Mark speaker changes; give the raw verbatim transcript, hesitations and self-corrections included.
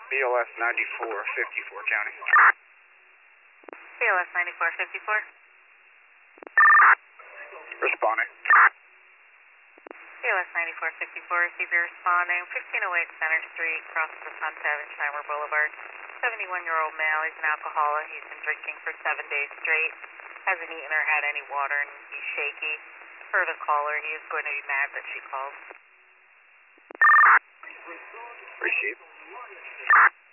Speaker 1: B L S ninety-four fifty-four County.
Speaker 2: B L S ninety-four fifty-four.
Speaker 1: Responding.
Speaker 2: B L S ninety-four fifty-four, receive your responding. fifteen oh eight Center Street, crosses the Sunset and Shimer Boulevard. seventy-one-year-old male, he's an alcoholic. He's been drinking for seven days straight. Hasn't eaten or had any water, and he's shaky. Per the caller, he is going to be mad that she called.
Speaker 1: Receive.